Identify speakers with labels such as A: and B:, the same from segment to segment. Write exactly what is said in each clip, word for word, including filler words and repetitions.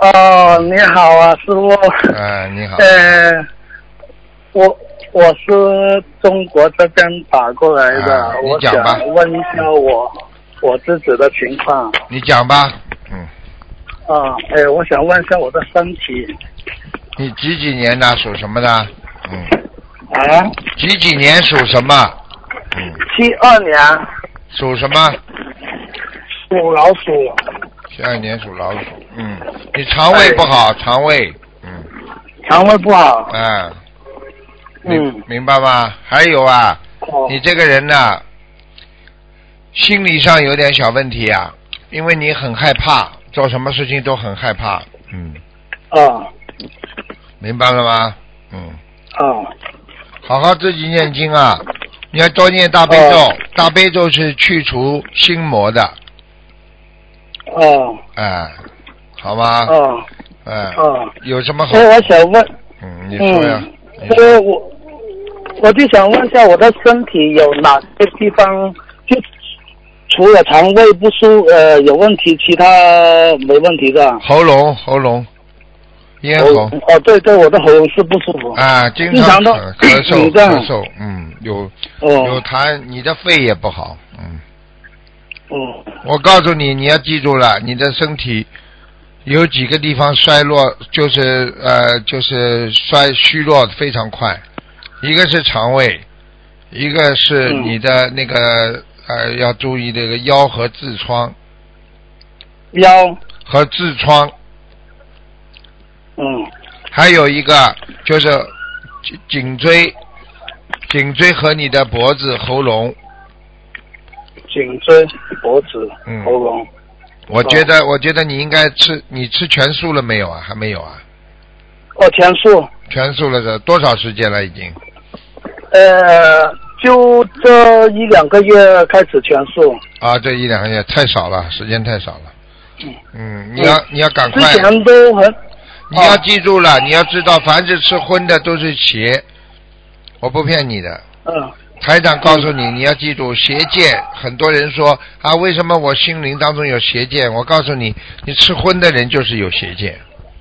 A: 哦，你好啊，师傅。
B: 哎，你好。
A: 呃，我我是中国这边打过来的，
B: 啊、
A: 我
B: 你讲吧。
A: 想问一下我我自己的情况。
B: 你讲吧。嗯。
A: 啊，哎，我想问一下我的身体。
B: 你几几年的？属什么的？嗯。
A: 啊？
B: 几几年属什么？嗯。
A: 七二年。
B: 属什么？
A: 属老鼠。
B: 七二年属老鼠。嗯。你肠胃不好，肠胃。嗯。
A: 肠胃不好。
B: 哎。
A: 嗯。
B: 明明白吗？还有啊，
A: 哦、
B: 你这个人呢，心理上有点小问题啊，因为你很害怕，做什么事情都很害怕。嗯。
A: 啊。
B: 明白了吗？嗯。
A: 啊。
B: 好好自己念经啊，你要多念大悲咒，
A: 啊、
B: 大悲咒是去除心魔的。
A: 哦。
B: 哎，好吗？
A: 哦。
B: 哎。
A: 哦。
B: 有什么好？
A: 所以我想问。
B: 嗯，你说呀。
A: 嗯、所以我我就想问一下，我的身体有哪些地方就除了肠胃不舒呃有问题，其他没问题的？
B: 喉咙，喉咙，咽喉。
A: 哦，对对，我的喉咙是不舒服。
B: 啊，经常咳咳嗽，咳嗽，嗯，有、
A: 哦、
B: 有痰，你的肺也不好，嗯。
A: 哦。
B: 我告诉你，你要记住了，你的身体有几个地方衰落，就是呃，就是衰虚弱非常快。一个是肠胃，一个是你的那个、嗯、呃，要注意这个腰和痔疮。
A: 腰
B: 和痔疮。
A: 嗯。
B: 还有一个就是颈椎，颈椎和你的脖子、喉咙。
A: 颈椎、脖子、嗯、喉咙。
B: 我觉得，我觉得你应该吃，你吃全素了没有啊？还没有啊？
A: 哦，全素。
B: 全素了是多少时间了已经？
A: 呃，就这一两个月开始全素。
B: 啊，这一两个月太少了，时间太少了。嗯。嗯，你要、嗯、你要赶快。
A: 之前都很。
B: 你要记住了，你要知道，凡是吃荤的都是邪，我不骗你的。
A: 嗯。
B: 台长告诉你，你要记住邪见。很多人说啊，为什么我心灵当中有邪见？我告诉你，你吃荤的人就是有邪见。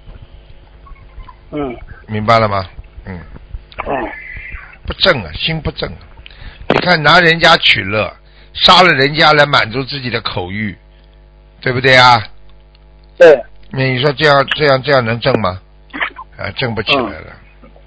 A: 嗯。
B: 明白了吗？嗯。
A: 哦。
B: 不正啊，心不正啊。你看拿人家取乐，杀了人家来满足自己的口欲，对不对啊？
A: 对。
B: 那你说这样这样这样能正吗？啊，正不起来了。